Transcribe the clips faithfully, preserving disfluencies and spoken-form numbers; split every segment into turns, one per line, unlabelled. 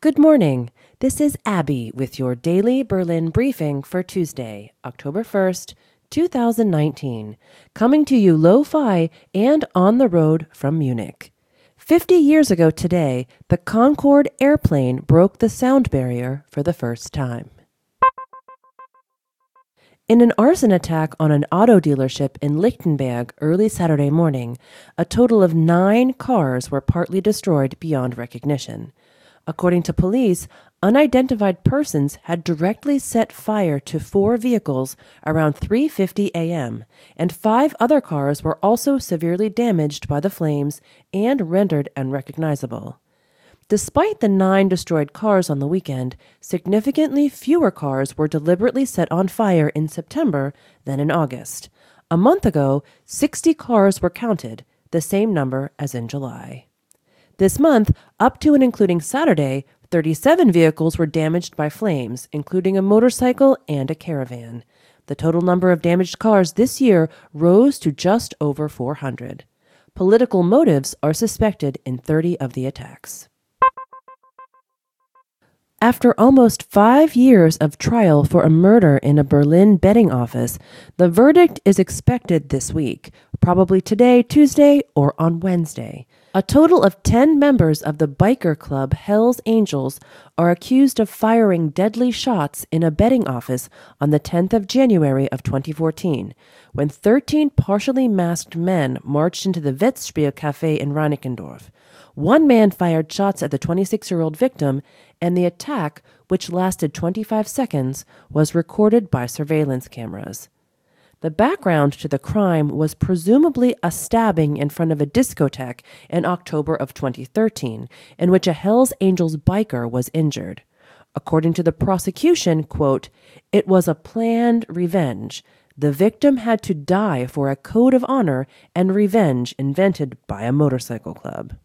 Good morning. This is Abby with your daily Berlin briefing for Tuesday, October first, two thousand nineteen, coming to you lo-fi and on the road from Munich. Fifty years ago today, the Concorde airplane broke the sound barrier for the first time. In an arson attack on an auto dealership in Lichtenberg early Saturday morning, a total of nine cars were partly destroyed beyond recognition. According to police, unidentified persons had directly set fire to four vehicles around three fifty a.m., and five other cars were also severely damaged by the flames and rendered unrecognizable. Despite the nine destroyed cars on the weekend, significantly fewer cars were deliberately set on fire in September than in August. A month ago, sixty cars were counted, the same number as in July. This month, up to and including Saturday, thirty-seven vehicles were damaged by flames, including a motorcycle and a caravan. The total number of damaged cars this year rose to just over four hundred. Political motives are suspected in thirty of the attacks. After almost five years of trial for a murder in a Berlin betting office, the verdict is expected this week, probably today, Tuesday, or on Wednesday. A total of ten members of the biker club Hells Angels are accused of firing deadly shots in a betting office on the tenth of January of twenty fourteen, when thirteen partially masked men marched into the Wettspiel Cafe in Reinickendorf. One man fired shots at the twenty-six-year-old victim, and the attack, which lasted twenty-five seconds, was recorded by surveillance cameras. The background to the crime was presumably a stabbing in front of a discotheque in October of twenty thirteen, in which a Hells Angels biker was injured. According to the prosecution, quote, "It was a planned revenge. The victim had to die for a code of honor and revenge invented by a motorcycle club."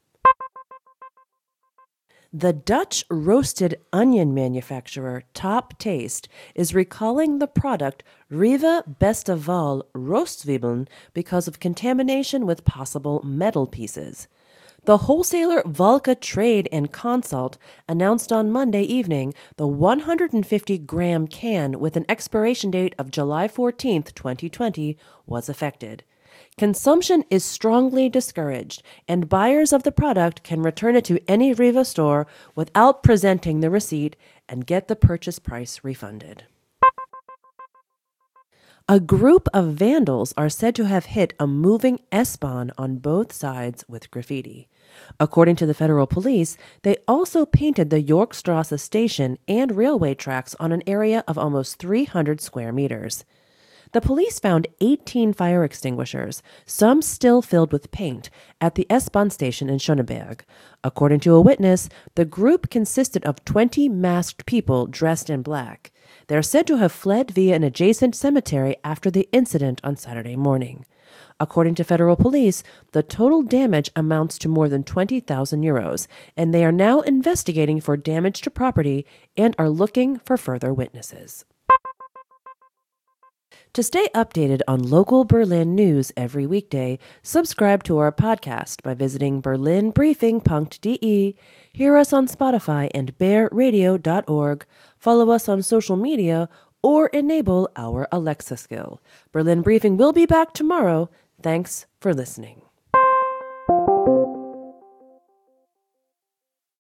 The Dutch roasted onion manufacturer Top Taste is recalling the product Riva Beste Wahl Roostzwiebeln because of contamination with possible metal pieces. The wholesaler Valka Trade and Consult announced on Monday evening the one hundred fifty gram can with an expiration date of July fourteenth, twenty twenty was affected. Consumption is strongly discouraged, and buyers of the product can return it to any Riva store without presenting the receipt and get the purchase price refunded. A group of vandals are said to have hit a moving S-Bahn on both sides with graffiti. According to the federal police, they also painted the Yorkstrasse station and railway tracks on an area of almost three hundred square meters. The police found eighteen fire extinguishers, some still filled with paint, at the S-Bahn station in Schöneberg. According to a witness, the group consisted of twenty masked people dressed in black. They are said to have fled via an adjacent cemetery after the incident on Saturday morning. According to federal police, the total damage amounts to more than twenty thousand euros, and they are now investigating for damage to property and are looking for further witnesses. To stay updated on local Berlin news every weekday, subscribe to our podcast by visiting berlin briefing dot d e, hear us on Spotify and bear radio dot org, follow us on social media, or enable our Alexa skill. Berlin Briefing will be back tomorrow. Thanks for listening.